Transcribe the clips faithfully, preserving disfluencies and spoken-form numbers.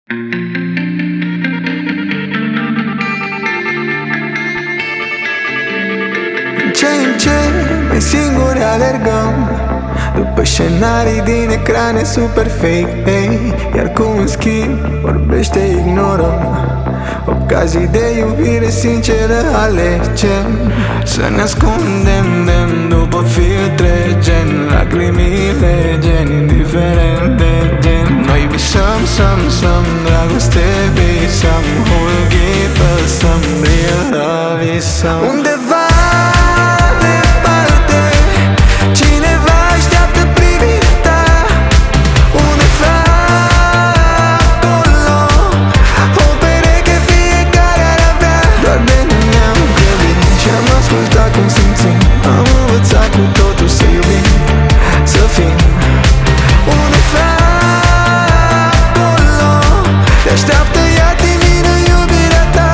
Ce în ce mai singuri alergăm după scenarii din ecrane super fake, hey. Iar cu un schimb vorbește ignorăm ocazii de iubire sinceră alegem. Să ne ascundem dem după filtre gen lacrimile, gen indiferent de gen. Noi visăm, some, some dragoste, visăm whole give us some real love, visăm undeva departe, cineva așteaptă privirea ta. Undeva acolo, o pereche fiecare ar avea. Doar de noi ne-am grăbit și am ascultat cum simțim. Am învățat cu totul să iubim, să fim. Undeva acolo, te așteaptă ea divină iubirea ta.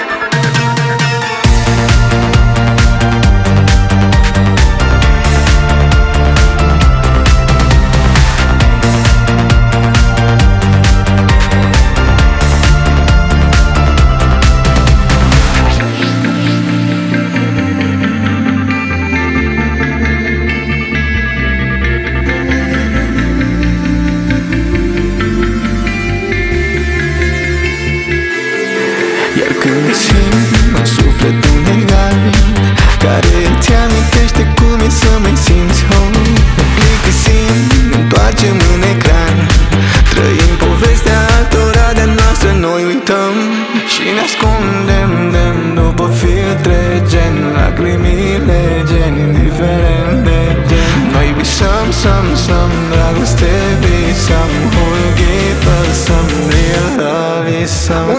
Iar când simt în suflet un egal care îți amintește cum e să mai simți home, ne plictisim, ne întoarcem în ecran, trăim povestea altora de-a noastră, noi uităm și ne ascundem dem după filtre gen lacrimile, gen indiferent de gen. Noi visăm, some, some dragoste, visăm whole give us some real love, visăm